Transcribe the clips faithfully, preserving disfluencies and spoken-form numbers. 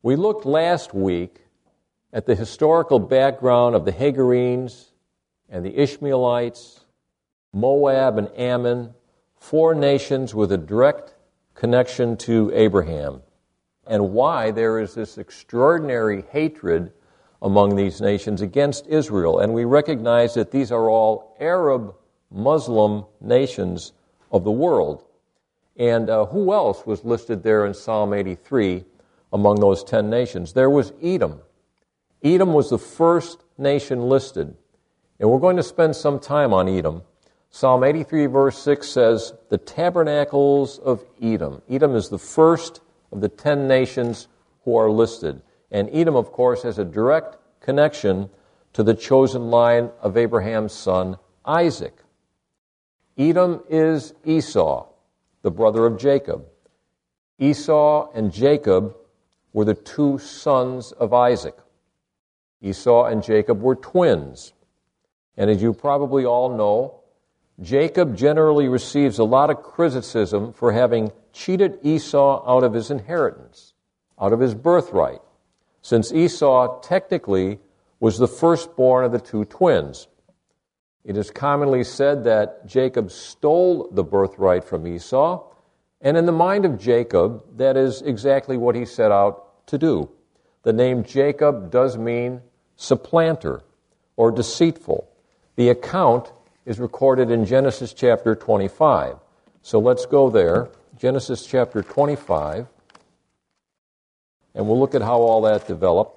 We looked last week at the historical background of the Hagarenes and the Ishmaelites, Moab and Ammon, four nations with a direct connection to Abraham, and why there is this extraordinary hatred among these nations against Israel. And we recognize that these are all Arab Muslim nations of the world. And uh, who else was listed there in Psalm eighty-three among those ten nations? There was Edom. Edom was the first nation listed. And we're going to spend some time on Edom. Psalm eighty-three verse six says, the tabernacles of Edom. Edom is the first of the ten nations who are listed. And Edom, of course, has a direct connection to the chosen line of Abraham's son, Isaac. Edom is Esau, the brother of Jacob. Esau and Jacob were the two sons of Isaac. Esau and Jacob were twins. And as you probably all know, Jacob generally receives a lot of criticism for having cheated Esau out of his inheritance, out of his birthright, since Esau technically was the firstborn of the two twins. It is commonly said that Jacob stole the birthright from Esau, and in the mind of Jacob, that is exactly what he set out to do. The name Jacob does mean supplanter or deceitful. The account is recorded in Genesis chapter twenty-five. So let's go there, Genesis chapter twenty-five, and we'll look at how all that developed.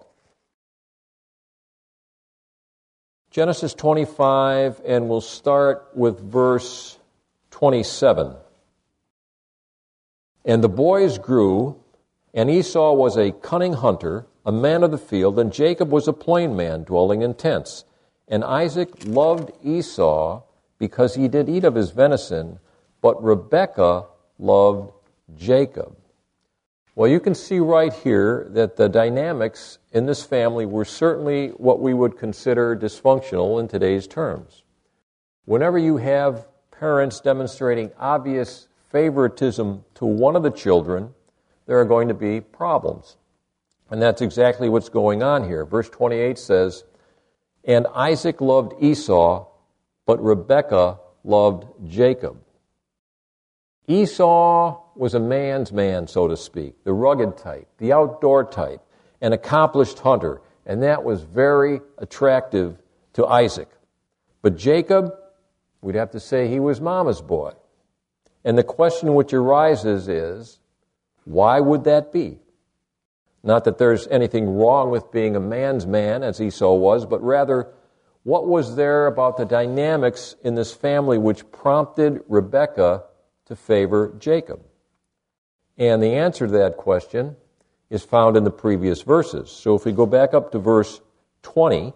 Genesis twenty-five, and we'll start with verse twenty-seven. And the boys grew, and Esau was a cunning hunter, a man of the field, and Jacob was a plain man, dwelling in tents. And Isaac loved Esau because he did eat of his venison, but Rebekah loved Jacob. Well, you can see right here that the dynamics in this family were certainly what we would consider dysfunctional in today's terms. Whenever you have parents demonstrating obvious favoritism to one of the children, there are going to be problems. And that's exactly what's going on here. Verse twenty-eight says, and Isaac loved Esau, but Rebekah loved Jacob. Esau was a man's man, so to speak, the rugged type, the outdoor type, an accomplished hunter, and that was very attractive to Isaac. But Jacob, we'd have to say he was mama's boy. And the question which arises is, why would that be? Not that there's anything wrong with being a man's man, as Esau was, but rather, what was there about the dynamics in this family which prompted Rebekah to favor Jacob? And the answer to that question is found in the previous verses. So if we go back up to verse twenty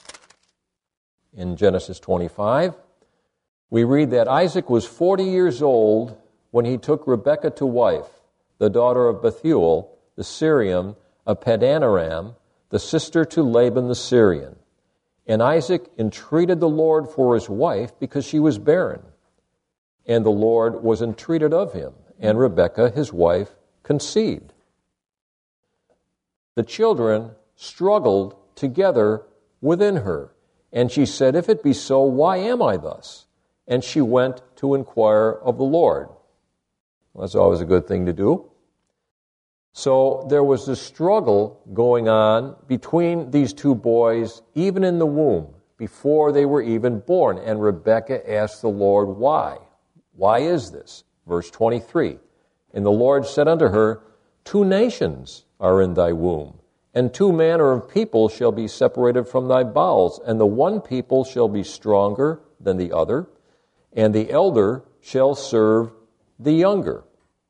in Genesis twenty-five, we read that Isaac was forty years old when he took Rebekah to wife, the daughter of Bethuel, the Syrian, of Padanaram, the sister to Laban the Syrian. And Isaac entreated the Lord for his wife because she was barren. And the Lord was entreated of him, and Rebekah, his wife, conceived. The children struggled together within her, and she said, if it be so, why am I thus? And she went to inquire of the Lord. Well, that's always a good thing to do. So there was this struggle going on between these two boys, even in the womb, before they were even born. And Rebekah asked the Lord, why? Why is this? Verse twenty-three, and the Lord said unto her, two nations are in thy womb, and two manner of people shall be separated from thy bowels, and the one people shall be stronger than the other, and the elder shall serve the younger.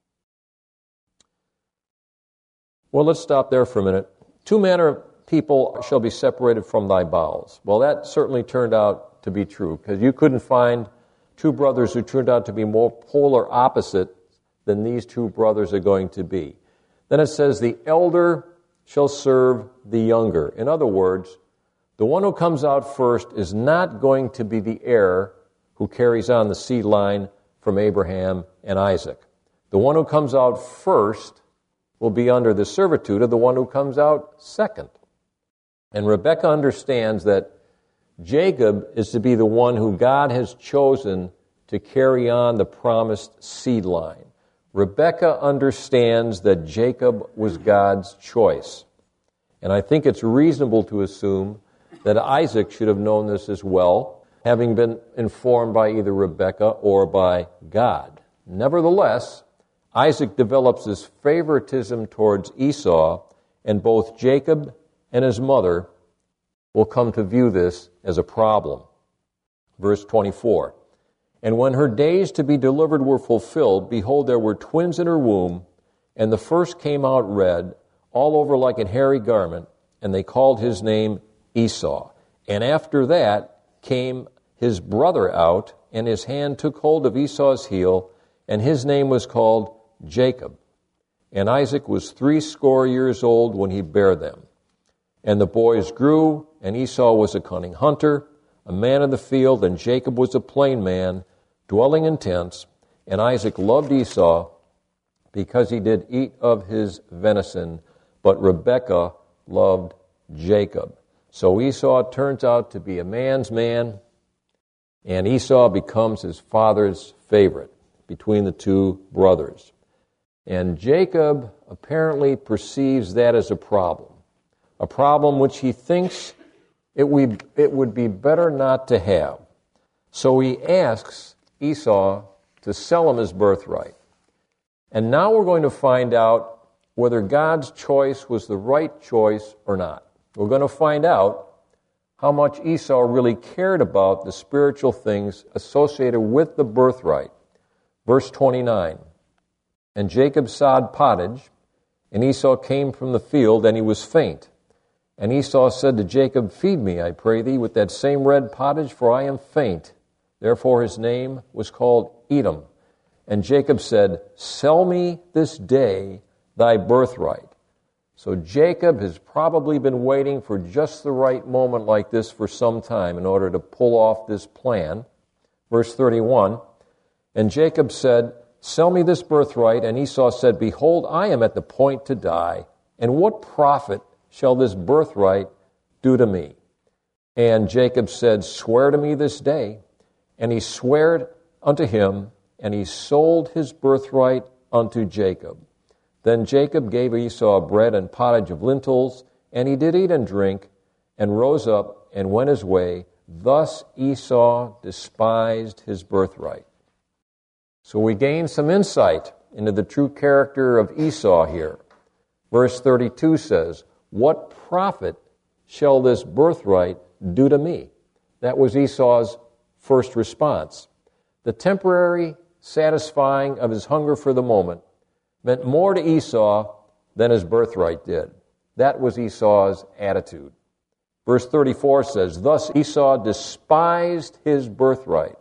Well, let's stop there for a minute. Two manner of people shall be separated from thy bowels. Well, that certainly turned out to be true, because you couldn't find two brothers who turned out to be more polar opposite than these two brothers are going to be. Then it says, the elder shall serve the younger. In other words, the one who comes out first is not going to be the heir who carries on the seed line from Abraham and Isaac. The one who comes out first will be under the servitude of the one who comes out second. And Rebekah understands that Jacob is to be the one who God has chosen to carry on the promised seed line. Rebekah understands that Jacob was God's choice. And I think it's reasonable to assume that Isaac should have known this as well, having been informed by either Rebekah or by God. Nevertheless, Isaac develops this favoritism towards Esau, and both Jacob and his mother will come to view this as a problem. Verse twenty-four, and when her days to be delivered were fulfilled, behold, there were twins in her womb, and the first came out red, all over like a hairy garment, and they called his name Esau. And after that came his brother out, and his hand took hold of Esau's heel, and his name was called Jacob. And Isaac was threescore years old when he bare them. And the boys grew, and Esau was a cunning hunter, a man of the field, and Jacob was a plain man, dwelling in tents. And Isaac loved Esau because he did eat of his venison, but Rebekah loved Jacob. So Esau turns out to be a man's man, and Esau becomes his father's favorite between the two brothers. And Jacob apparently perceives that as a problem, a problem which he thinks it would, it would be better not to have. So he asks Esau to sell him his birthright. And now we're going to find out whether God's choice was the right choice or not. We're going to find out how much Esau really cared about the spiritual things associated with the birthright. Verse twenty-nine, and Jacob sowed pottage, and Esau came from the field, and he was faint. And Esau said to Jacob, feed me, I pray thee, with that same red pottage, for I am faint. Therefore his name was called Edom. And Jacob said, sell me this day thy birthright. So Jacob has probably been waiting for just the right moment like this for some time in order to pull off this plan. Verse thirty-one, and Jacob said, sell me this birthright. And Esau said, behold, I am at the point to die, and what profit shall this birthright do to me? And Jacob said, swear to me this day. And he sware unto him, and he sold his birthright unto Jacob. Then Jacob gave Esau bread and pottage of lentils, and he did eat and drink, and rose up and went his way. Thus Esau despised his birthright. So we gain some insight into the true character of Esau here. Verse thirty-two says, what profit shall this birthright do to me? That was Esau's first response. The temporary satisfying of his hunger for the moment meant more to Esau than his birthright did. That was Esau's attitude. Verse thirty-four says, thus Esau despised his birthright.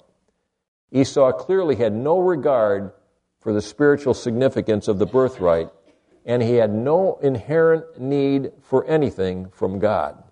Esau clearly had no regard for the spiritual significance of the birthright, and he had no inherent need for anything from God.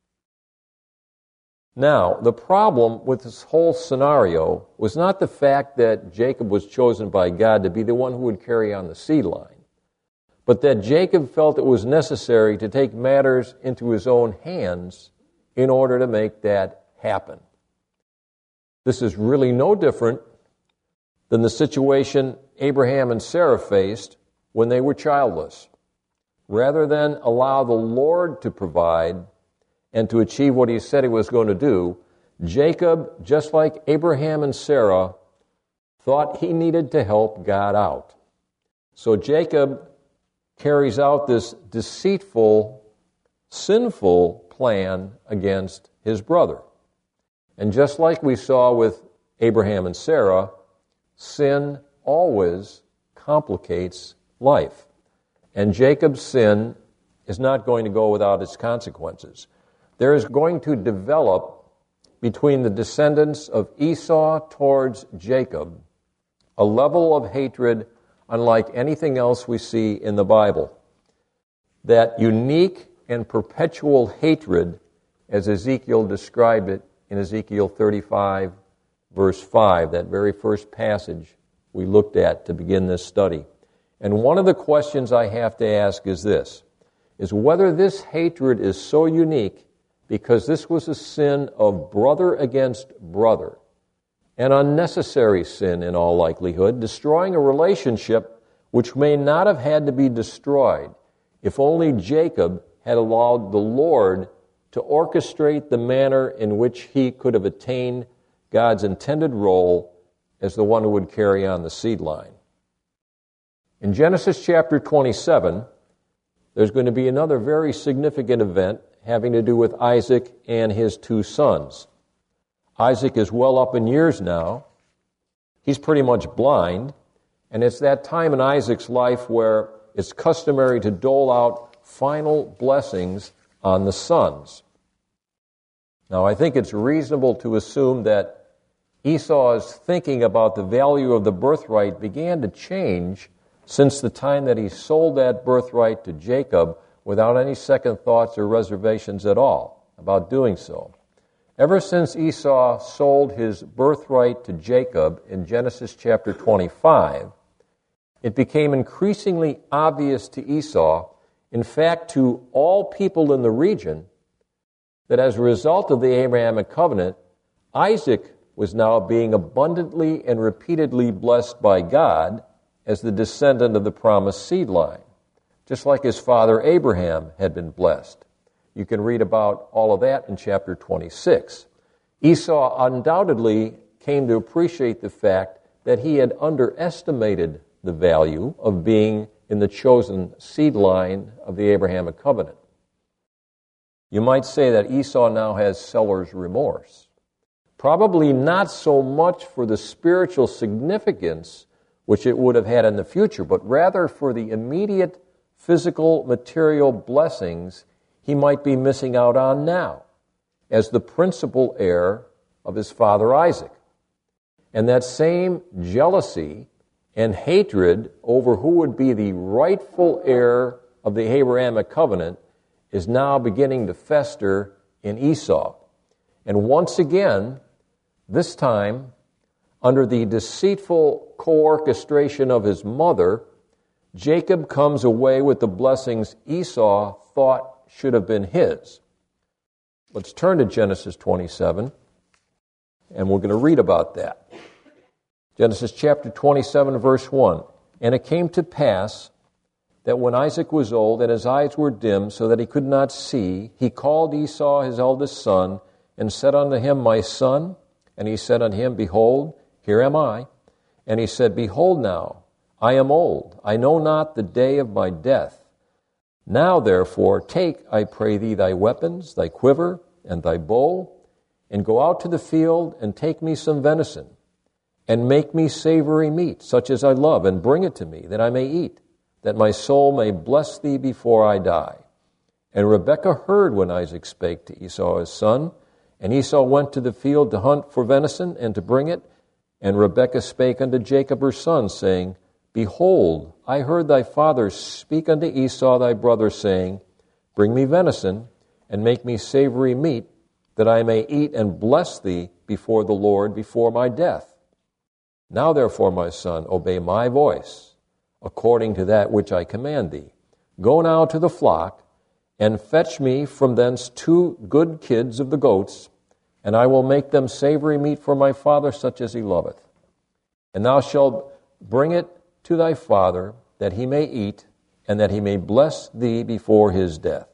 Now, the problem with this whole scenario was not the fact that Jacob was chosen by God to be the one who would carry on the seed line, but that Jacob felt it was necessary to take matters into his own hands in order to make that happen. This is really no different than the situation Abraham and Sarah faced when they were childless. Rather than allow the Lord to provide and to achieve what he said he was going to do, Jacob, just like Abraham and Sarah, thought he needed to help God out. So Jacob carries out this deceitful, sinful plan against his brother. And just like we saw with Abraham and Sarah, sin always complicates life. And Jacob's sin is not going to go without its consequences. There is going to develop between the descendants of Esau towards Jacob a level of hatred unlike anything else we see in the Bible. That unique and perpetual hatred, as Ezekiel described it in Ezekiel thirty-five, verse five, that very first passage we looked at to begin this study. And one of the questions I have to ask is this, is whether this hatred is so unique because this was a sin of brother against brother, an unnecessary sin in all likelihood, destroying a relationship which may not have had to be destroyed if only Jacob had allowed the Lord to orchestrate the manner in which he could have attained God's intended role as the one who would carry on the seed line. In Genesis chapter twenty-seven, there's going to be another very significant event having to do with Isaac and his two sons. Isaac is well up in years now. He's pretty much blind, and it's that time in Isaac's life where it's customary to dole out final blessings on the sons. Now, I think it's reasonable to assume that Esau's thinking about the value of the birthright began to change since the time that he sold that birthright to Jacob without any second thoughts or reservations at all about doing so. Ever since Esau sold his birthright to Jacob in Genesis chapter twenty-five, it became increasingly obvious to Esau, in fact to all people in the region, that as a result of the Abrahamic covenant, Isaac was now being abundantly and repeatedly blessed by God as the descendant of the promised seed line, just like his father Abraham had been blessed. You can read about all of that in chapter twenty-six. Esau undoubtedly came to appreciate the fact that he had underestimated the value of being in the chosen seed line of the Abrahamic covenant. You might say that Esau now has seller's remorse. Probably not so much for the spiritual significance which it would have had in the future, but rather for the immediate physical, material blessings he might be missing out on now as the principal heir of his father Isaac. And that same jealousy and hatred over who would be the rightful heir of the Abrahamic covenant is now beginning to fester in Esau. And once again, this time, under the deceitful co-orchestration of his mother, Jacob comes away with the blessings Esau thought should have been his. Let's turn to Genesis twenty-seven, and we're going to read about that. Genesis chapter twenty-seven, verse one. And it came to pass that when Isaac was old and his eyes were dim so that he could not see, he called Esau his eldest son and said unto him, My son. And he said unto him, Behold, here am I. And he said, Behold now, I am old. I know not the day of my death. Now therefore take, I pray thee, thy weapons, thy quiver, and thy bow, and go out to the field, and take me some venison, and make me savory meat, such as I love, and bring it to me, that I may eat, that my soul may bless thee before I die. And Rebekah heard when Isaac spake to Esau his son, and Esau went to the field to hunt for venison, and to bring it. And Rebekah spake unto Jacob her son, saying, Behold, I heard thy father speak unto Esau thy brother, saying, Bring me venison, and make me savory meat, that I may eat and bless thee before the Lord before my death. Now therefore, my son, obey my voice, according to that which I command thee. Go now to the flock, and fetch me from thence two good kids of the goats, and I will make them savory meat for my father, such as he loveth. And thou shalt bring it to thy father, that he may eat, and that he may bless thee before his death.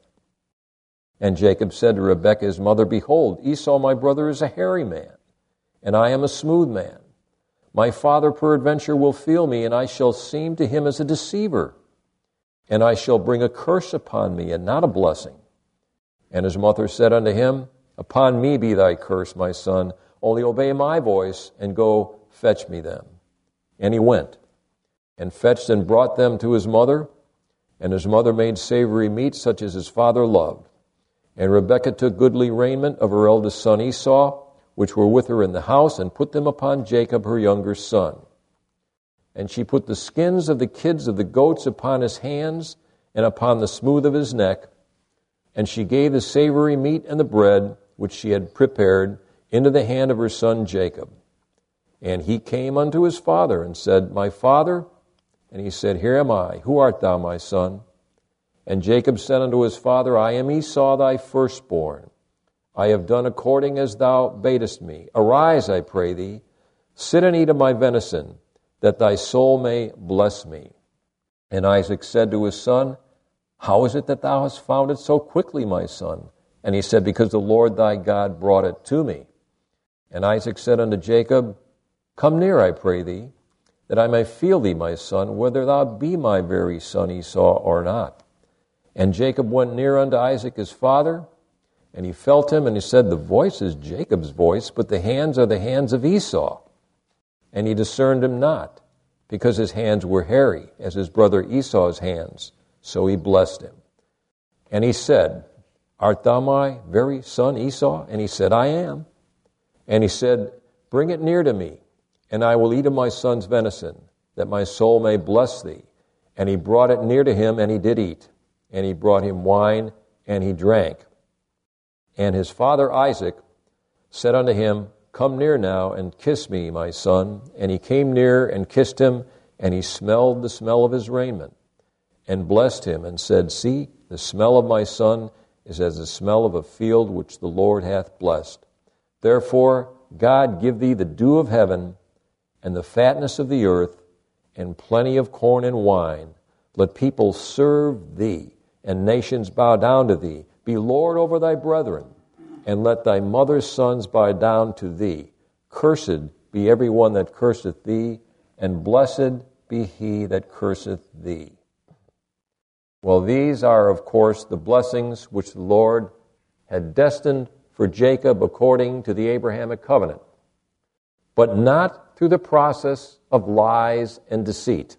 And Jacob said to Rebekah his mother, Behold, Esau my brother is a hairy man, and I am a smooth man. My father peradventure will feel me, and I shall seem to him as a deceiver, and I shall bring a curse upon me, and not a blessing. And his mother said unto him, Upon me be thy curse, my son, only obey my voice, and go fetch me them. And he went, and fetched and brought them to his mother, and his mother made savory meat, such as his father loved. And Rebekah took goodly raiment of her eldest son Esau, which were with her in the house, and put them upon Jacob her younger son. And she put the skins of the kids of the goats upon his hands, and upon the smooth of his neck, and she gave the savory meat and the bread, which she had prepared, into the hand of her son Jacob. And he came unto his father, and said, My father? And he said, Here am I. Who art thou, my son? And Jacob said unto his father, I am Esau thy firstborn. I have done according as thou badest me. Arise, I pray thee, sit and eat of my venison, that thy soul may bless me. And Isaac said to his son, How is it that thou hast found it so quickly, my son? And he said, Because the Lord thy God brought it to me. And Isaac said unto Jacob, Come near, I pray thee, that I may feel thee, my son, whether thou be my very son Esau or not. And Jacob went near unto Isaac his father, and he felt him, and he said, The voice is Jacob's voice, but the hands are the hands of Esau. And he discerned him not, because his hands were hairy, as his brother Esau's hands. So he blessed him. And he said, Art thou my very son Esau? And he said, I am. And he said, Bring it near to me, and I will eat of my son's venison, that my soul may bless thee. And he brought it near to him, and he did eat. And he brought him wine, and he drank. And his father Isaac said unto him, Come near now, and kiss me, my son. And he came near and kissed him, and he smelled the smell of his raiment, and blessed him, and said, See, the smell of my son is as the smell of a field which the Lord hath blessed. Therefore God give thee the dew of heaven, and the fatness of the earth, and plenty of corn and wine. Let people serve thee, and nations bow down to thee. Be Lord over thy brethren, and let thy mother's sons bow down to thee. Cursed be every one that curseth thee, and blessed be he that curseth thee. Well, these are, of course, the blessings which the Lord had destined for Jacob according to the Abrahamic covenant, but not through the process of lies and deceit.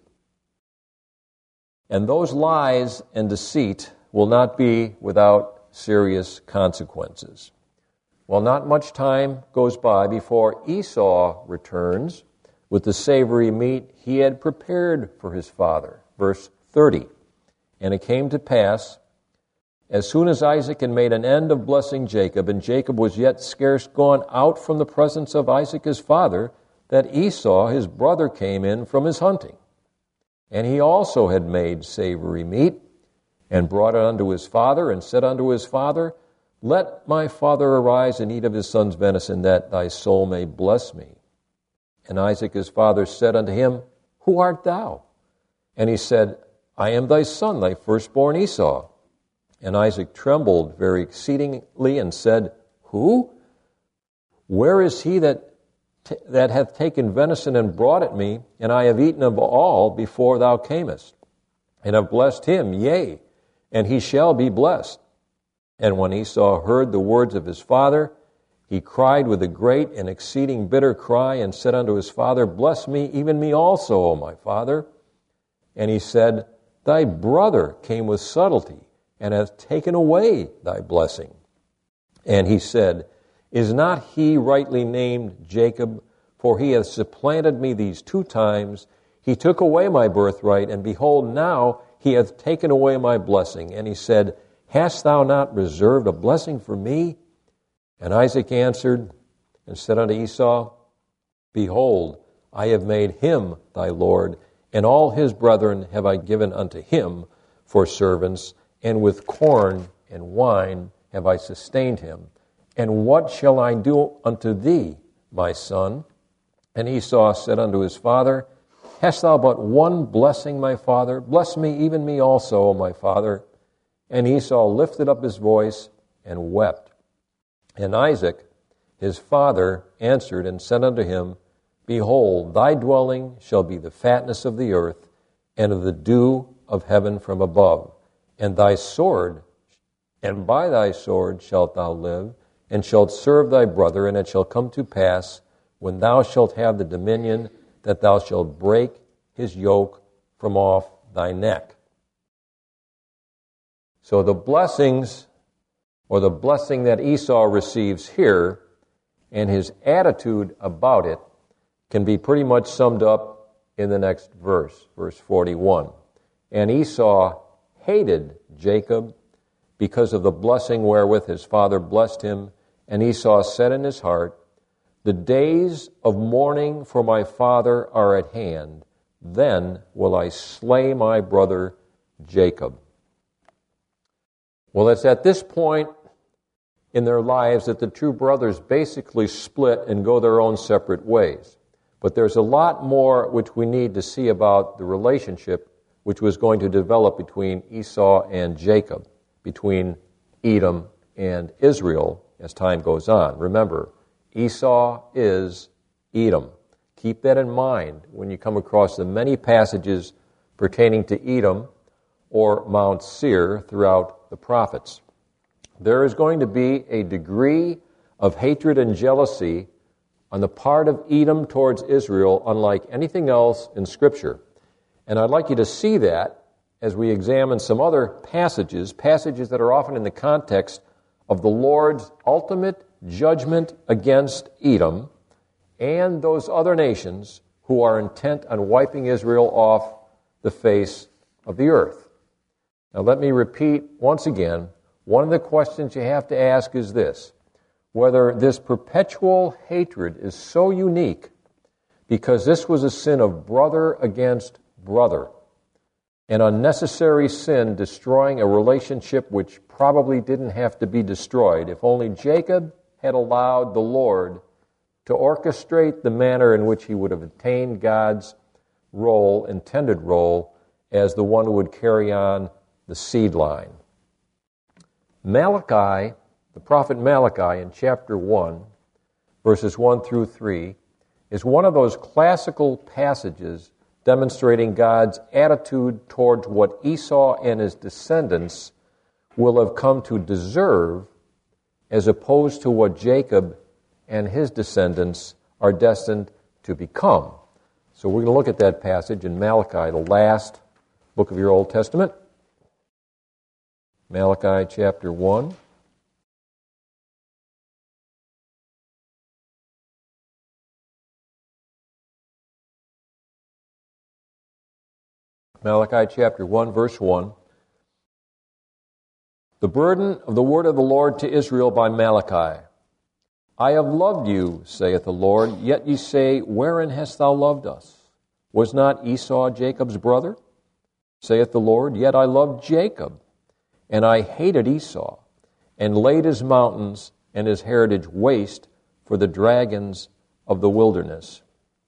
And those lies and deceit will not be without serious consequences. Well, not much time goes by before Esau returns with the savory meat he had prepared for his father. Verse thirty. And it came to pass, as soon as Isaac had made an end of blessing Jacob, and Jacob was yet scarce gone out from the presence of Isaac his father, that Esau his brother came in from his hunting. And he also had made savory meat, and brought it unto his father, and said unto his father, Let my father arise and eat of his son's venison, that thy soul may bless me. And Isaac his father said unto him, Who art thou? And he said, I am thy son, thy firstborn Esau. And Isaac trembled very exceedingly, and said, Who? Where is he that t- that hath taken venison and brought it me? And I have eaten of all before thou camest, and have blessed him, yea, and he shall be blessed. And when Esau heard the words of his father, he cried with a great and exceeding bitter cry, and said unto his father, Bless me, even me also, O my father. And he said, Thy brother came with subtlety, and hath taken away thy blessing. And he said, Is not he rightly named Jacob? For he hath supplanted me these two times. He took away my birthright, and behold, now he hath taken away my blessing. And he said, Hast thou not reserved a blessing for me? And Isaac answered and said unto Esau, Behold, I have made him thy lord, and all his brethren have I given unto him for servants, and with corn and wine have I sustained him. And what shall I do unto thee, my son? And Esau said unto his father, Hast thou but one blessing, my father? Bless me, even me also, O my father. And Esau lifted up his voice and wept. And Isaac, his father, answered and said unto him, Behold, thy dwelling shall be the fatness of the earth, and of the dew of heaven from above. And thy sword, and by thy sword shalt thou live, and shalt serve thy brother. And it shall come to pass, when thou shalt have the dominion, that thou shalt break his yoke from off thy neck. So the blessings, or the blessing that Esau receives here, and his attitude about it, can be pretty much summed up in the next verse, verse forty-one. And Esau hated Jacob because of the blessing wherewith his father blessed him. And Esau said in his heart, The days of mourning for my father are at hand. then will I slay my brother Jacob. Well, it's at this point in their lives that the two brothers basically split and go their own separate ways. But there's a lot more which we need to see about the relationship which was going to develop between Esau and Jacob, between Edom and Israel as time goes on. Remember, Esau is Edom. Keep that in mind when you come across the many passages pertaining to Edom or Mount Seir throughout the prophets. There is going to be a degree of hatred and jealousy on the part of Edom towards Israel unlike anything else in Scripture. And I'd like you to see that as we examine some other passages, passages that are often in the context of the Lord's ultimate judgment against Edom and those other nations who are intent on wiping Israel off the face of the earth. Now let me repeat once again, one of the questions you have to ask is this: whether this perpetual hatred is so unique because this was a sin of brother against brother, an unnecessary sin destroying a relationship which probably didn't have to be destroyed if only Jacob had allowed the Lord to orchestrate the manner in which he would have attained God's role, intended role, as the one who would carry on the seed line. Malachi, the prophet Malachi in chapter one, verses one through three, is one of those classical passages demonstrating God's attitude towards what Esau and his descendants will have come to deserve as opposed to what Jacob and his descendants are destined to become. So we're going to look at that passage in Malachi, the last book of your Old Testament. Malachi chapter one. Malachi chapter one, verse one. The burden of the word of the Lord to Israel by Malachi. I have loved you, saith the Lord, yet ye say, wherein hast thou loved us? Was not Esau Jacob's brother? Saith the Lord, yet I loved Jacob, and I hated Esau, and laid his mountains and his heritage waste for the dragons of the wilderness.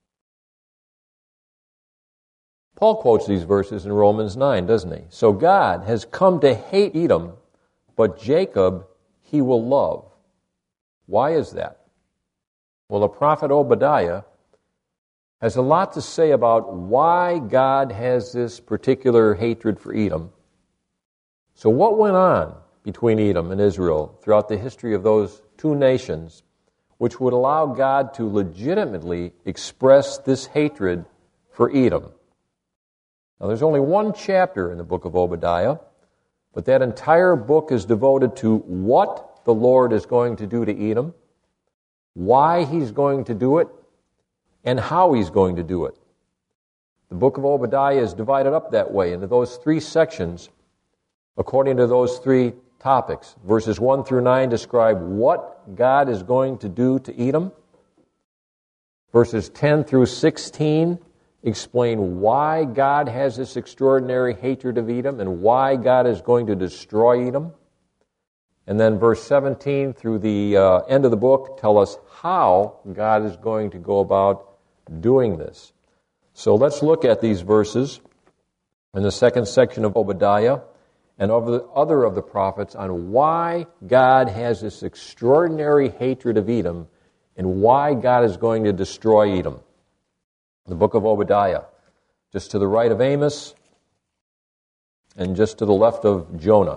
Paul quotes these verses in Romans nine, doesn't he? So God has come to hate Edom, but Jacob he will love. Why is that? Well, the prophet Obadiah has a lot to say about why God has this particular hatred for Edom. So what went on between Edom and Israel throughout the history of those two nations, which would allow God to legitimately express this hatred for Edom? Now, there's only one chapter in the book of Obadiah, but that entire book is devoted to what the Lord is going to do to Edom, why he's going to do it, and how he's going to do it. The book of Obadiah is divided up that way into those three sections according to those three topics. Verses one through nine describe what God is going to do to Edom. Verses ten through sixteen explain why God has this extraordinary hatred of Edom and why God is going to destroy Edom. And then verse seventeen through the uh, end of the book tell us how God is going to go about doing this. So let's look at these verses in the second section of Obadiah and of the other of the prophets on why God has this extraordinary hatred of Edom and why God is going to destroy Edom. The book of Obadiah, just to the right of Amos and just to the left of Jonah.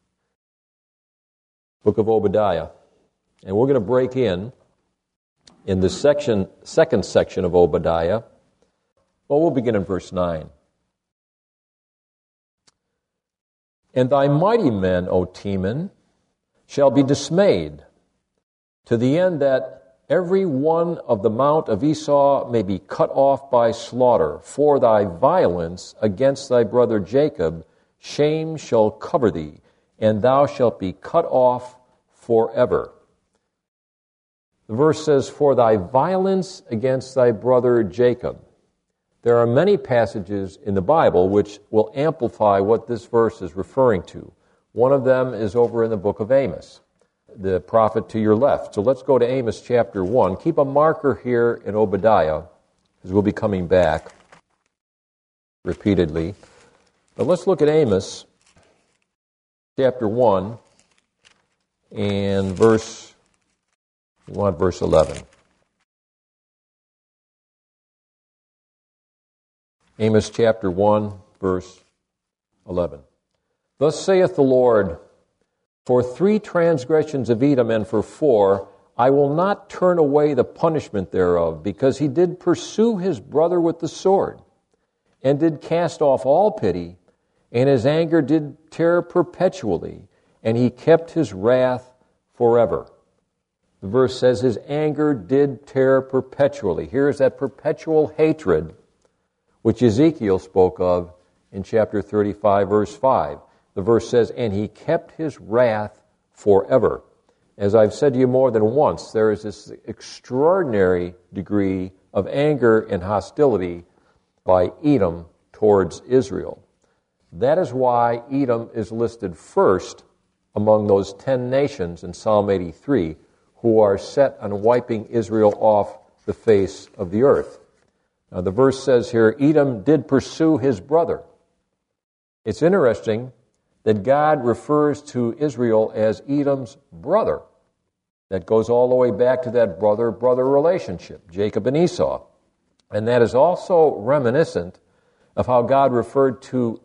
Book of Obadiah. And we're going to break in in the section, second section of Obadiah. Well, we'll begin in verse nine. And thy mighty men, O Teman, shall be dismayed, to the end that every one of the mount of Esau may be cut off by slaughter. For thy violence against thy brother Jacob, shame shall cover thee, and thou shalt be cut off forever. The verse says, for thy violence against thy brother Jacob. There are many passages in the Bible which will amplify what this verse is referring to. One of them is over in the book of Amos, the prophet to your left. So let's go to Amos chapter one. Keep a marker here in Obadiah, because we'll be coming back repeatedly. But let's look at Amos chapter one and verse, we want verse eleven. Amos chapter one, verse eleven. Thus saith the Lord, for three transgressions of Edom and for four, I will not turn away the punishment thereof, because he did pursue his brother with the sword, and did cast off all pity, and his anger did tear perpetually, and he kept his wrath forever. The verse says his anger did tear perpetually. Here's that perpetual hatred which Ezekiel spoke of in chapter thirty-five, verse five. The verse says, and he kept his wrath forever. As I've said to you more than once, there is this extraordinary degree of anger and hostility by Edom towards Israel. That is why Edom is listed first among those ten nations in Psalm eighty-three who are set on wiping Israel off the face of the earth. Now, the verse says here, Edom did pursue his brother. It's interesting that God refers to Israel as Edom's brother. That goes all the way back to that brother-brother relationship, Jacob and Esau. And that is also reminiscent of how God referred to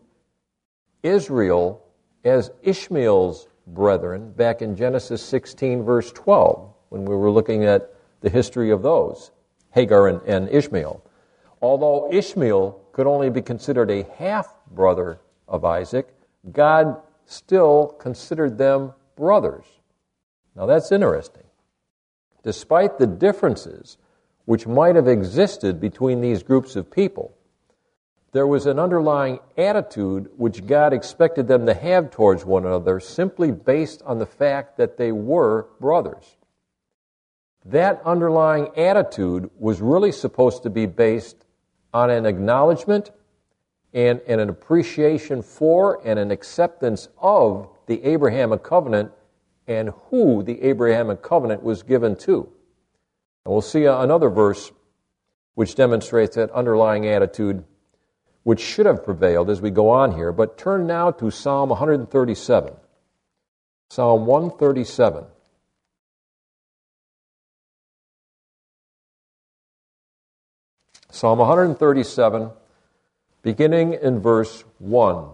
Israel as Ishmael's brethren back in Genesis sixteen, verse twelve, when we were looking at the history of those, Hagar and, and Ishmael. Although Ishmael could only be considered a half-brother of Isaac, God still considered them brothers. Now that's interesting. Despite the differences which might have existed between these groups of people, there was an underlying attitude which God expected them to have towards one another simply based on the fact that they were brothers. That underlying attitude was really supposed to be based on an acknowledgement and, and an appreciation for and an acceptance of the Abrahamic covenant and who the Abrahamic covenant was given to. And we'll see another verse which demonstrates that underlying attitude which should have prevailed as we go on here. But turn now to Psalm one thirty-seven. Psalm one thirty-seven. Psalm one thirty-seven, beginning in verse one.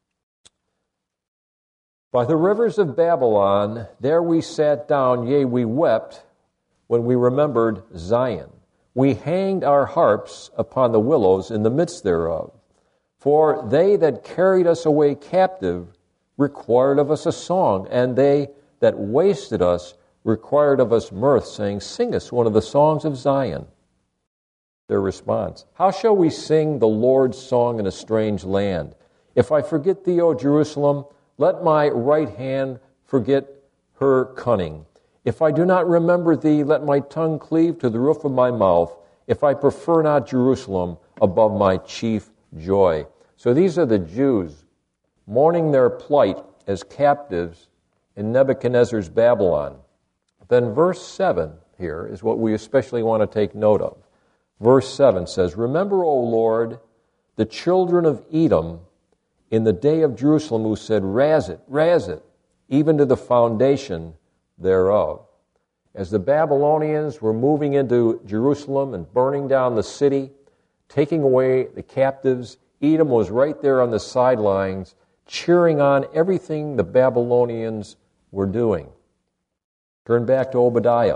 By the rivers of Babylon, there we sat down, yea, we wept, when we remembered Zion. We hanged our harps upon the willows in the midst thereof. For they that carried us away captive required of us a song, and they that wasted us required of us mirth, saying, sing us one of the songs of Zion. Their response, how shall we sing the Lord's song in a strange land? If I forget thee, O Jerusalem, let my right hand forget her cunning. If I do not remember thee, let my tongue cleave to the roof of my mouth, if I prefer not Jerusalem above my chief joy. So these are the Jews mourning their plight as captives in Nebuchadnezzar's Babylon. Then verse seven here is what we especially want to take note of. Verse seven says, remember, O Lord, the children of Edom in the day of Jerusalem who said, razz it, razz it, even to the foundation thereof. As the Babylonians were moving into Jerusalem and burning down the city, taking away the captives, Edom was right there on the sidelines, cheering on everything the Babylonians were doing. Turn back to Obadiah.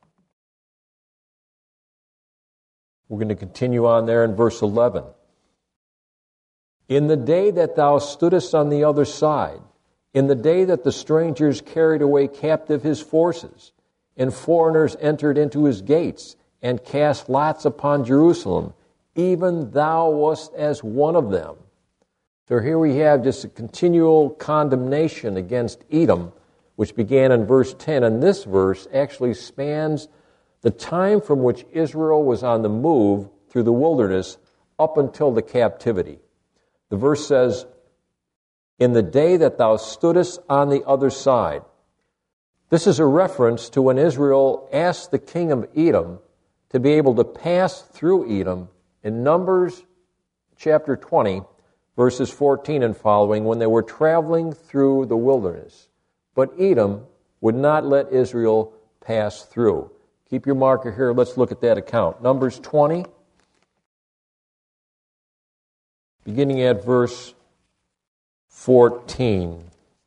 We're going to continue on there in verse eleven. In the day that thou stoodest on the other side, in the day that the strangers carried away captive his forces, and foreigners entered into his gates, and cast lots upon Jerusalem, even thou wast as one of them. So here we have just a continual condemnation against Edom, which began in verse ten, and this verse actually spans the time from which Israel was on the move through the wilderness up until the captivity. The verse says, "In the day that thou stoodest on the other side." This is a reference to when Israel asked the king of Edom to be able to pass through Edom in Numbers chapter twenty, verses fourteen and following, when they were traveling through the wilderness. But Edom would not let Israel pass through. Keep your marker here. Let's look at that account. Numbers twenty, beginning at verse fourteen.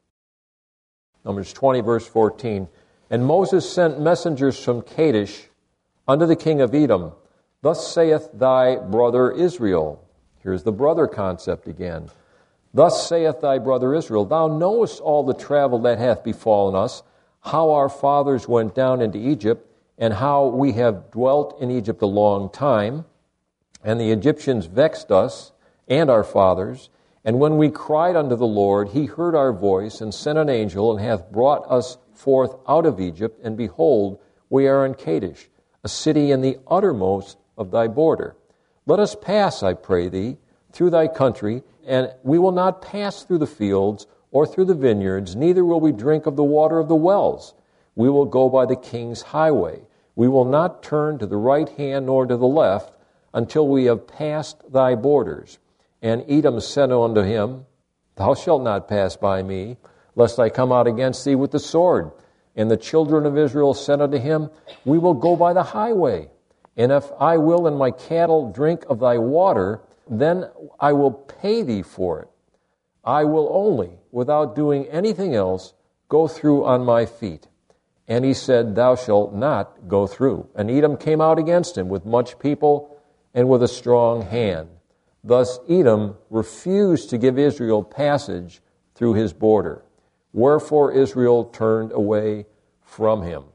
Numbers twenty, verse fourteen. "And Moses sent messengers from Kadesh unto the king of Edom. Thus saith thy brother Israel." Here's the brother concept again. "Thus saith thy brother Israel, Thou knowest all the travel that hath befallen us, how our fathers went down into Egypt, and how we have dwelt in Egypt a long time. And the Egyptians vexed us and our fathers. And when we cried unto the Lord, he heard our voice, and sent an angel, and hath brought us forth out of Egypt. And behold, we are in Kadesh, a city in the uttermost of thy border. Let us pass, I pray thee, through thy country, and we will not pass through the fields or through the vineyards, neither will we drink of the water of the wells. We will go by the king's highway. We will not turn to the right hand nor to the left until we have passed thy borders. And Edom said unto him, Thou shalt not pass by me, lest I come out against thee with the sword. And the children of Israel said unto him, We will go by the highway. And if I will and my cattle drink of thy water, then I will pay thee for it. I will only, without doing anything else, go through on my feet. And he said, Thou shalt not go through. And Edom came out against him with much people and with a strong hand. Thus Edom refused to give Israel passage through his border. Wherefore Israel turned away from him.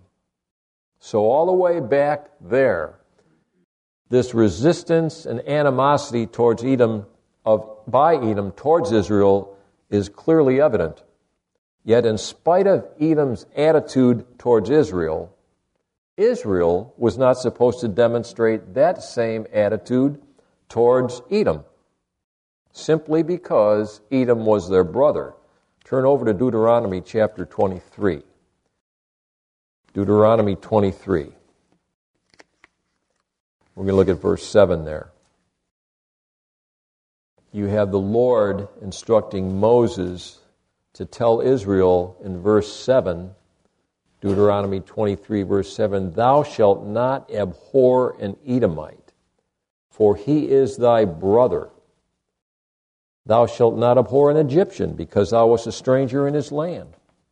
So all the way back there, this resistance and animosity towards Edom, of by Edom towards Israel, is clearly evident. Yet in spite of Edom's attitude towards Israel, Israel was not supposed to demonstrate that same attitude towards Edom, simply because Edom was their brother. Turn over to Deuteronomy chapter twenty-three. Deuteronomy twenty-three. We're going to look at verse seven there. You have the Lord instructing Moses to tell Israel in verse seven, Deuteronomy twenty-three, verse seven, Thou shalt not abhor an Edomite, for he is thy brother. Thou shalt not abhor an Egyptian, because thou wast a stranger in his land.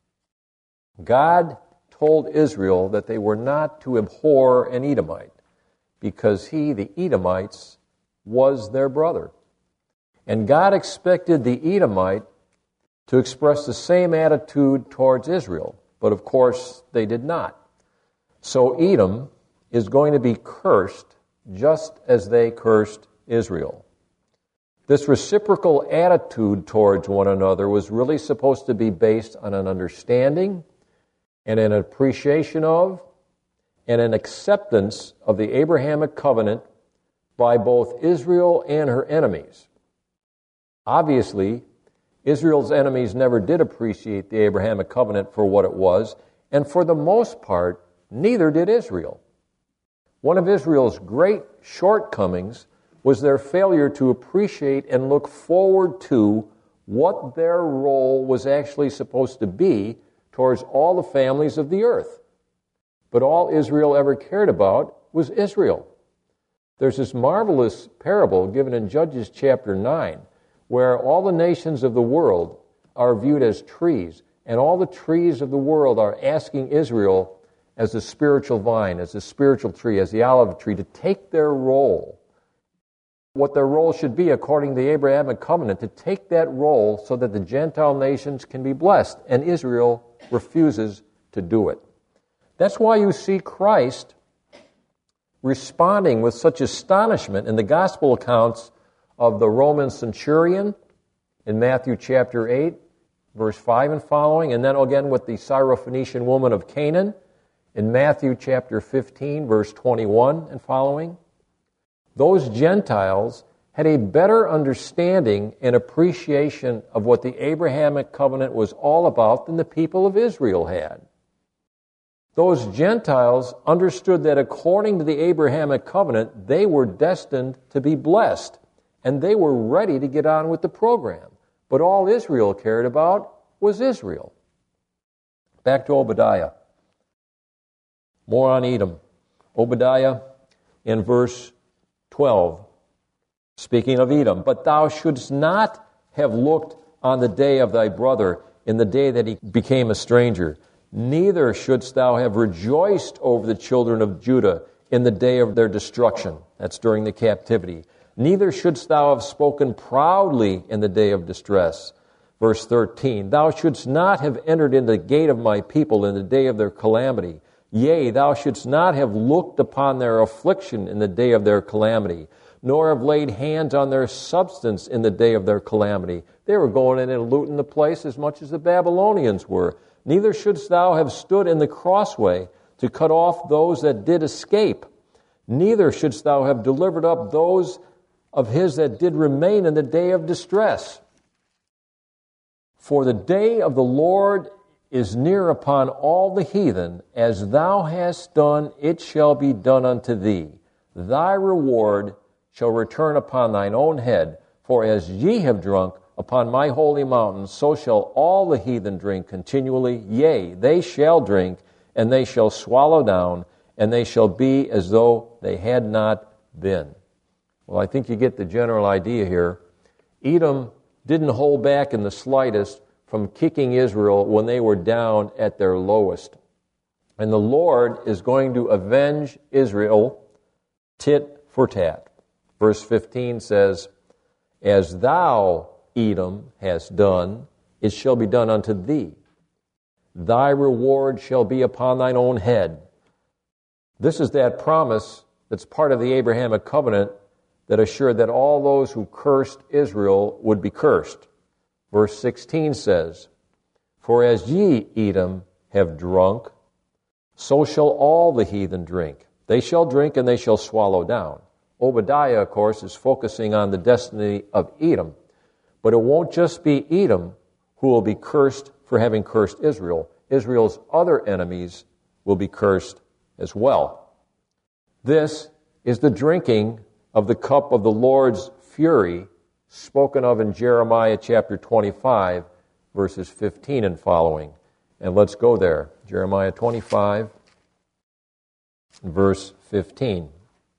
God told Israel that they were not to abhor an Edomite, because he, the Edomites, was their brother. And God expected the Edomite to express the same attitude towards Israel, but of course they did not. So Edom is going to be cursed just as they cursed Israel. This reciprocal attitude towards one another was really supposed to be based on an understanding and an appreciation of and an acceptance of the Abrahamic covenant by both Israel and her enemies. Obviously, Israel's enemies never did appreciate the Abrahamic covenant for what it was, and for the most part, neither did Israel. One of Israel's great shortcomings was their failure to appreciate and look forward to what their role was actually supposed to be towards all the families of the earth. But all Israel ever cared about was Israel. There's this marvelous parable given in Judges chapter nine, where all the nations of the world are viewed as trees, and all the trees of the world are asking Israel as a spiritual vine, as a spiritual tree, as the olive tree, to take their role, what their role should be according to the Abrahamic covenant, to take that role so that the Gentile nations can be blessed, and Israel refuses to do it. That's why you see Christ responding with such astonishment in the gospel accounts of the Roman centurion in Matthew chapter eight, verse five and following, and then again with the Syrophoenician woman of Canaan in Matthew chapter fifteen, verse twenty-one and following. Those Gentiles had a better understanding and appreciation of what the Abrahamic covenant was all about than the people of Israel had. Those Gentiles understood that according to the Abrahamic covenant, they were destined to be blessed, and they were ready to get on with the program. But all Israel cared about was Israel. Back to Obadiah. More on Edom. Obadiah in verse twelve, speaking of Edom, but thou shouldst not have looked on the day of thy brother in the day that he became a stranger. Neither shouldst thou have rejoiced over the children of Judah in the day of their destruction. That's during the captivity. Neither shouldst thou have spoken proudly in the day of distress. Verse thirteen, thou shouldst not have entered into the gate of my people in the day of their calamity. Yea, thou shouldst not have looked upon their affliction in the day of their calamity, nor have laid hands on their substance in the day of their calamity. They were going in and looting the place as much as the Babylonians were. Neither shouldst thou have stood in the crossway to cut off those that did escape. Neither shouldst thou have delivered up those of his that did remain in the day of distress. For the day of the Lord is near upon all the heathen. As thou hast done, it shall be done unto thee. Thy reward shall return upon thine own head. For as ye have drunk upon my holy mountain, so shall all the heathen drink continually. Yea, they shall drink, and they shall swallow down, and they shall be as though they had not been. Well, I think you get the general idea here. Edom didn't hold back in the slightest from kicking Israel when they were down at their lowest. And the Lord is going to avenge Israel tit for tat. Verse fifteen says, as thou, Edom, hast done, it shall be done unto thee. Thy reward shall be upon thine own head. This is that promise that's part of the Abrahamic covenant that assured that all those who cursed Israel would be cursed. Verse sixteen says, for as ye, Edom, have drunk, so shall all the heathen drink. They shall drink and they shall swallow down. Obadiah, of course, is focusing on the destiny of Edom. But it won't just be Edom who will be cursed for having cursed Israel. Israel's other enemies will be cursed as well. This is the drinking of the cup of the Lord's fury spoken of in Jeremiah chapter twenty-five, verses fifteen and following. And let's go there. Jeremiah twenty-five, verse fifteen.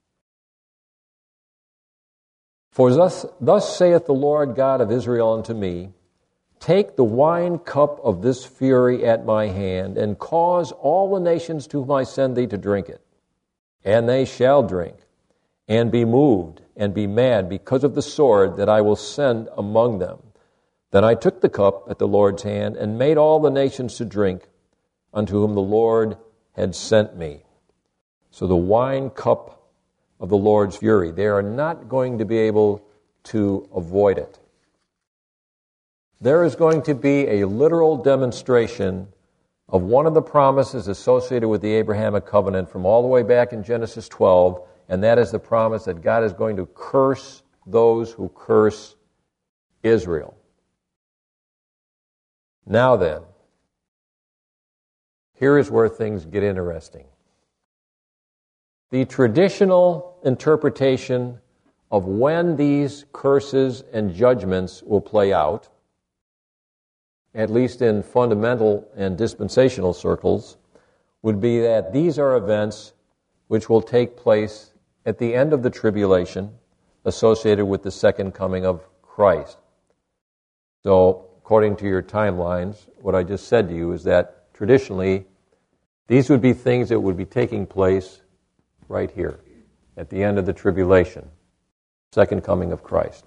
For thus, thus saith the Lord God of Israel unto me, take the wine cup of this fury at my hand, and cause all the nations to whom I send thee to drink it. And they shall drink, and be moved, and be mad, because of the sword that I will send among them. Then I took the cup at the Lord's hand, and made all the nations to drink, unto whom the Lord had sent me. So the wine cup of the Lord's fury, they are not going to be able to avoid it. There is going to be a literal demonstration of one of the promises associated with the Abrahamic covenant from all the way back in Genesis twelve, and that is the promise that God is going to curse those who curse Israel. Now then, here is where things get interesting. The traditional interpretation of when these curses and judgments will play out, at least in fundamental and dispensational circles, would be that these are events which will take place at the end of the tribulation associated with the second coming of Christ. So, according to your timelines, what I just said to you is that traditionally, these would be things that would be taking place right here, at the end of the tribulation, second coming of Christ.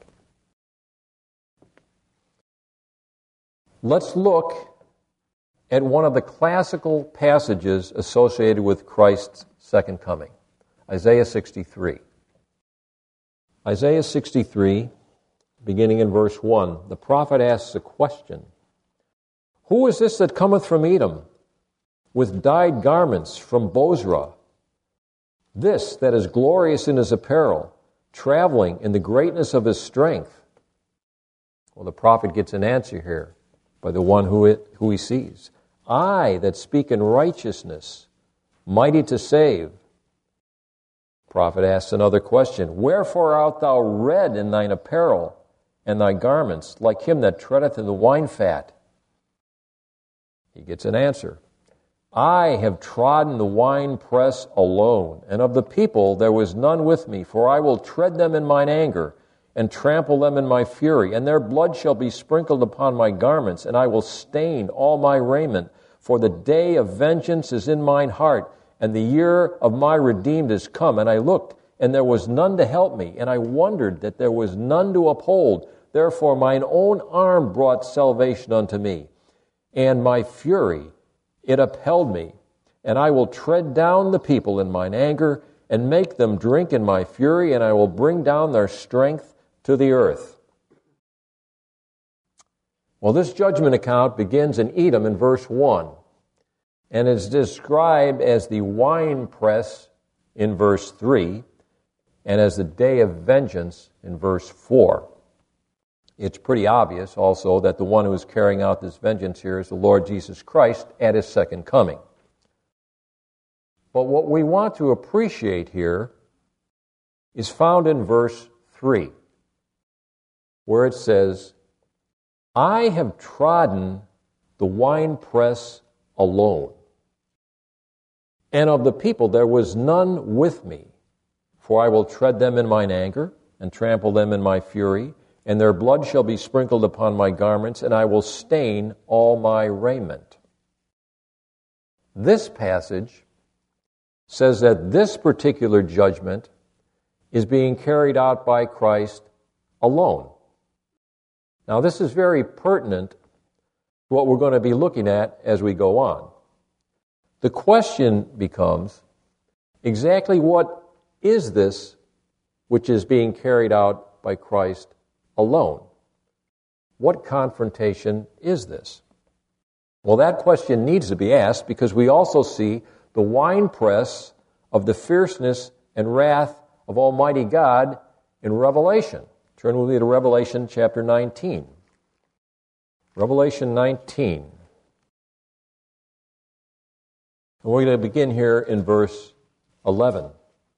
Let's look at one of the classical passages associated with Christ's second coming, Isaiah sixty-three. Isaiah sixty-three, beginning in verse one, the prophet asks a question. Who is this that cometh from Edom, with dyed garments from Bozrah? This that is glorious in his apparel, traveling in the greatness of his strength? Well, the prophet gets an answer here by the one who, it, who he sees. I that speak in righteousness, mighty to save. Prophet asks another question. Wherefore art thou red in thine apparel and thy garments, like him that treadeth in the wine fat? He gets an answer. I have trodden the winepress alone, and of the people there was none with me, for I will tread them in mine anger, and trample them in my fury, and their blood shall be sprinkled upon my garments, and I will stain all my raiment, for the day of vengeance is in mine heart, and the year of my redeemed is come. And I looked, and there was none to help me, and I wondered that there was none to uphold. Therefore mine own arm brought salvation unto me, and my fury, it upheld me. And I will tread down the people in mine anger, and make them drink in my fury, and I will bring down their strength to the earth. Well, this judgment account begins in Edom in verse one, and is described as the winepress in verse three, and as the day of vengeance in verse four. It's pretty obvious also that the one who is carrying out this vengeance here is the Lord Jesus Christ at his second coming. But what we want to appreciate here is found in verse three, where it says, I have trodden the winepress alone, and of the people there was none with me, for I will tread them in mine anger, and trample them in my fury, and their blood shall be sprinkled upon my garments, and I will stain all my raiment. This passage says that this particular judgment is being carried out by Christ alone. Now, this is very pertinent to what we're going to be looking at as we go on. The question becomes, exactly what is this which is being carried out by Christ alone? What confrontation is this? Well, that question needs to be asked because we also see the winepress of the fierceness and wrath of Almighty God in Revelation. Turn with me to Revelation chapter nineteen. Revelation nineteen. And we're going to begin here in verse eleven.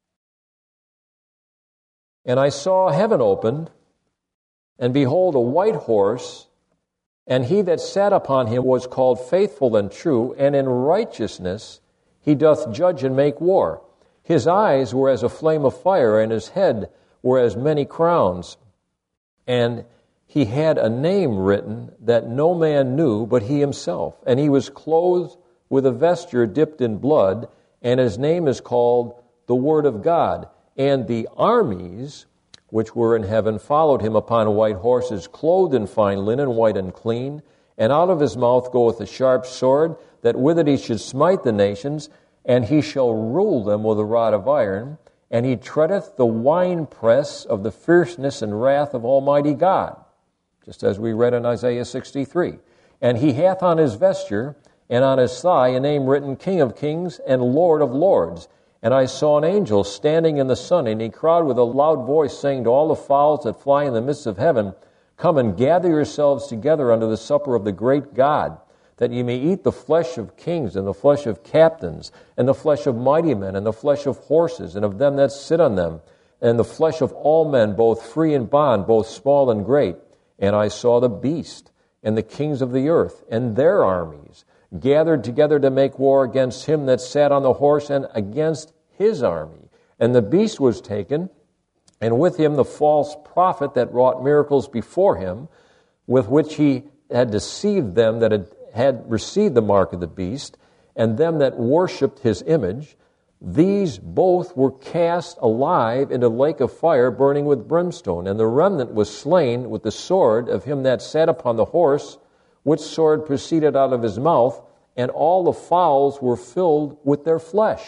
And I saw heaven opened, and behold, a white horse, and he that sat upon him was called Faithful and True, and in righteousness he doth judge and make war. His eyes were as a flame of fire, and his head were as many crowns. And he had a name written that no man knew but he himself. And he was clothed with a vesture dipped in blood, and his name is called the Word of God. And the armies which were in heaven followed him upon white horses, clothed in fine linen, white and clean. And out of his mouth goeth a sharp sword, that with it he should smite the nations, and he shall rule them with a rod of iron. And he treadeth the winepress of the fierceness and wrath of Almighty God, just as we read in Isaiah sixty-three. And he hath on his vesture and on his thigh a name written, King of Kings and Lord of Lords. And I saw an angel standing in the sun, and he cried with a loud voice, saying to all the fowls that fly in the midst of heaven, Come and gather yourselves together unto the supper of the great God, that ye may eat the flesh of kings, and the flesh of captains, and the flesh of mighty men, and the flesh of horses, and of them that sit on them, and the flesh of all men, both free and bond, both small and great. And I saw the beast, and the kings of the earth, and their armies, gathered together to make war against him that sat on the horse, and against his army. And the beast was taken, and with him the false prophet that wrought miracles before him, with which he had deceived them that had had received the mark of the beast, and them that worshipped his image. These both were cast alive into the lake of fire burning with brimstone. And the remnant was slain with the sword of him that sat upon the horse, which sword proceeded out of his mouth, and all the fowls were filled with their flesh.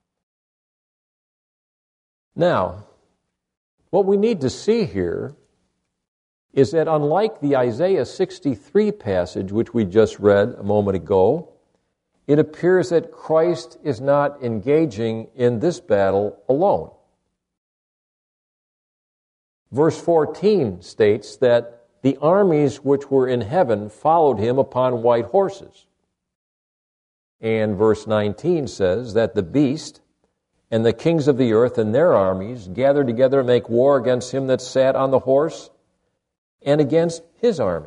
Now, what we need to see here is that unlike the Isaiah sixty-three passage, which we just read a moment ago, it appears that Christ is not engaging in this battle alone. Verse fourteen states that the armies which were in heaven followed him upon white horses. And verse nineteen says that the beast and the kings of the earth and their armies gathered together to make war against him that sat on the horse and against his army.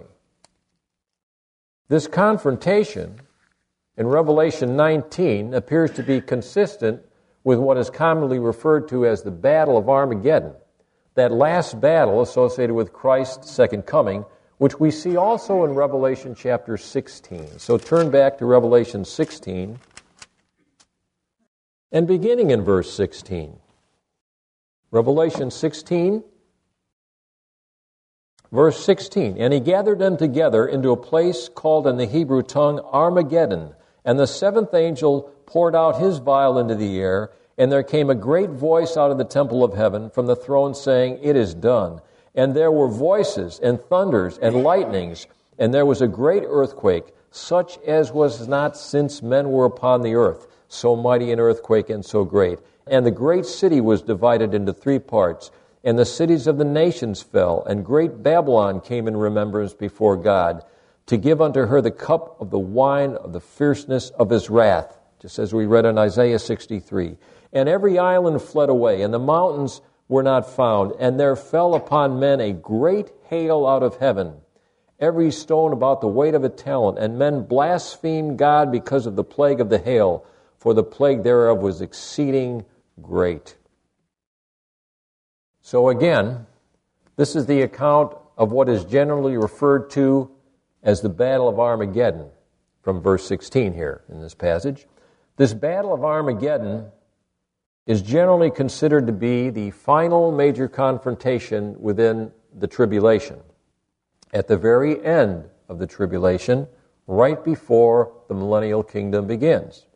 This confrontation in Revelation nineteen appears to be consistent with what is commonly referred to as the Battle of Armageddon, that last battle associated with Christ's second coming, which we see also in Revelation chapter sixteen. So turn back to Revelation sixteen, and beginning in verse sixteen. Revelation sixteen, verse sixteen. And he gathered them together into a place called in the Hebrew tongue Armageddon, and the seventh angel poured out his vial into the air, and there came a great voice out of the temple of heaven from the throne saying, "It is done." And there were voices and thunders and lightnings, and there was a great earthquake, such as was not since men were upon the earth, so mighty an earthquake and so great. And the great city was divided into three parts, and the cities of the nations fell, and great Babylon came in remembrance before God, to give unto her the cup of the wine of the fierceness of his wrath, just as we read in Isaiah sixty-three. And every island fled away, and the mountains were not found, and there fell upon men a great hail out of heaven, every stone about the weight of a talent, and men blasphemed God because of the plague of the hail, for the plague thereof was exceeding great. So again, this is the account of what is generally referred to as the Battle of Armageddon, from verse sixteen here in this passage. This Battle of Armageddon is generally considered to be the final major confrontation within the tribulation. At the very end of the tribulation, right before the millennial kingdom begins.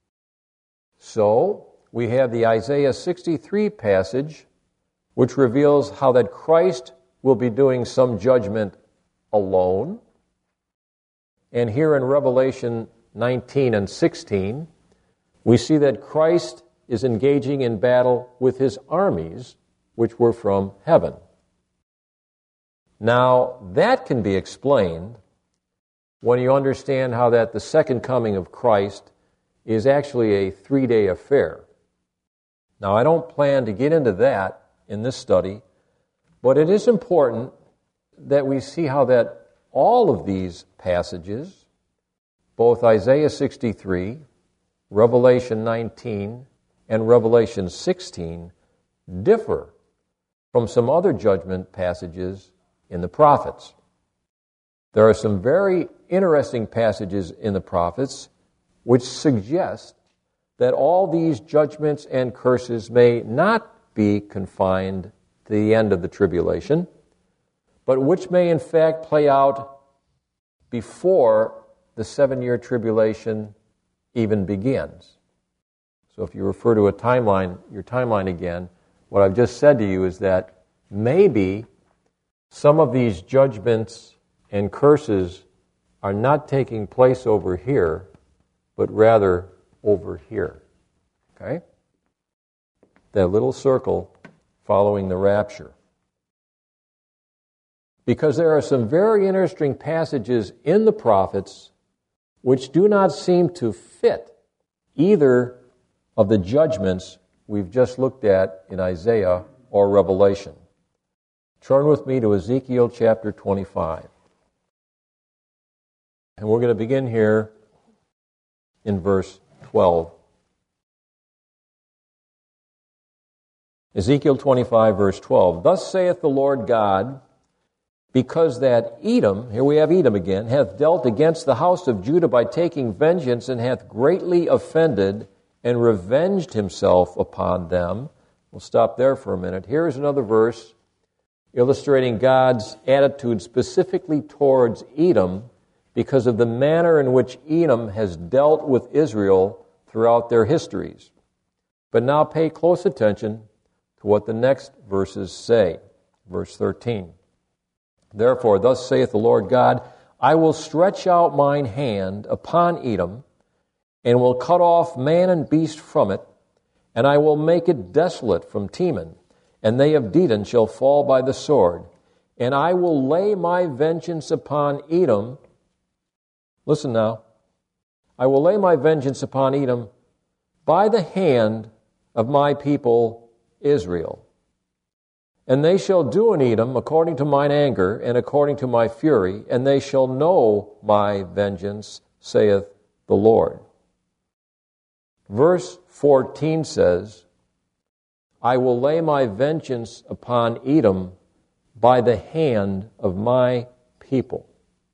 So, we have the Isaiah sixty-three passage, which reveals how that Christ will be doing some judgment alone. And here in Revelation nineteen and sixteen, we see that Christ is engaging in battle with his armies, which were from heaven. Now, that can be explained when you understand how that the second coming of Christ is actually a three-day affair. Now, I don't plan to get into that in this study, but it is important that we see how that all of these passages, both Isaiah sixty-three, Revelation nineteen, and Revelation sixteen, differ from some other judgment passages in the prophets. There are some very interesting passages in the prophets which suggest that all these judgments and curses may not be confined to the end of the tribulation, but which may in fact play out before the seven-year tribulation even begins. So if you refer to a timeline, your timeline again, what I've just said to you is that maybe some of these judgments and curses are not taking place over here, but rather over here. Okay? That little circle following the rapture. Because there are some very interesting passages in the prophets which do not seem to fit either of the judgments we've just looked at in Isaiah or Revelation. Turn with me to Ezekiel chapter twenty-five. And we're going to begin here in verse twelve. Ezekiel twenty-five, verse twelve. Thus saith the Lord God, because that Edom, here we have Edom again, hath dealt against the house of Judah by taking vengeance, and hath greatly offended and revenged himself upon them. We'll stop there for a minute. Here's another verse illustrating God's attitude specifically towards Edom because of the manner in which Edom has dealt with Israel throughout their histories. But now pay close attention to what the next verses say. Verse thirteen. Therefore, thus saith the Lord God, I will stretch out mine hand upon Edom, and will cut off man and beast from it, and I will make it desolate from Teman, and they of Dedan shall fall by the sword. And I will lay my vengeance upon Edom. Listen now. I will lay my vengeance upon Edom by the hand of my people Israel. And they shall do in Edom according to mine anger and according to my fury, and they shall know my vengeance, saith the Lord. Verse fourteen says, I will lay my vengeance upon Edom by the hand of my people.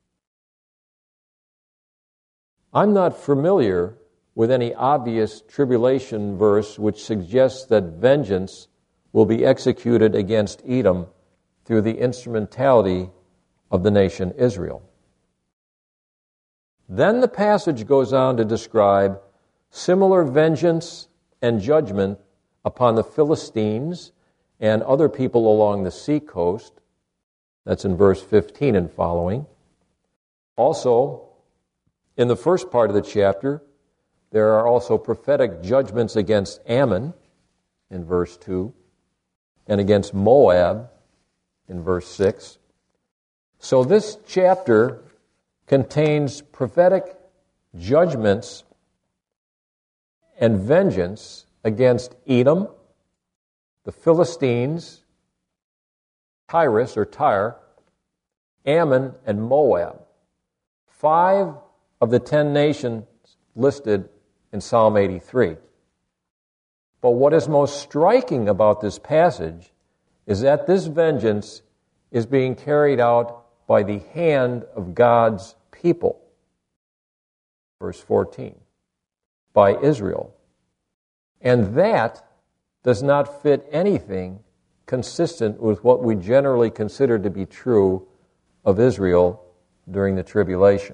I'm not familiar with any obvious tribulation verse which suggests that vengeance will be executed against Edom through the instrumentality of the nation Israel. Then the passage goes on to describe similar vengeance and judgment upon the Philistines and other people along the sea coast. That's in verse fifteen and following. Also, in the first part of the chapter, there are also prophetic judgments against Ammon in verse two and against Moab in verse six. So this chapter contains prophetic judgments and vengeance against Edom, the Philistines, Tyrus or Tyre, Ammon, and Moab. Five of the ten nations listed in Psalm eighty-three. But what is most striking about this passage is that this vengeance is being carried out by the hand of God's people. Verse fourteen. By Israel. And that does not fit anything consistent with what we generally consider to be true of Israel during the tribulation.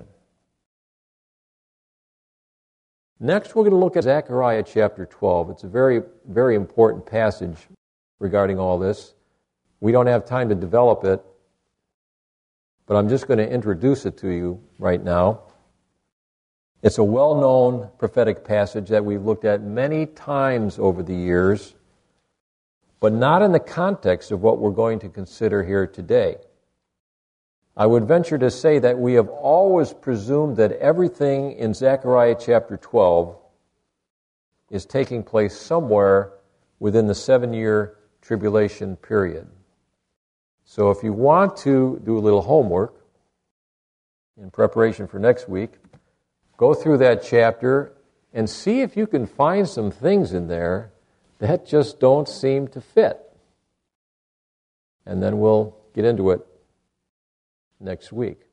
Next, we're going to look at Zechariah chapter twelve. It's a very, very important passage regarding all this. We don't have time to develop it, but I'm just going to introduce it to you right now. It's a well-known prophetic passage that we've looked at many times over the years, but not in the context of what we're going to consider here today. I would venture to say that we have always presumed that everything in Zechariah chapter twelve is taking place somewhere within the seven-year tribulation period. So if you want to do a little homework in preparation for next week, go through that chapter and see if you can find some things in there that just don't seem to fit. And then we'll get into it next week.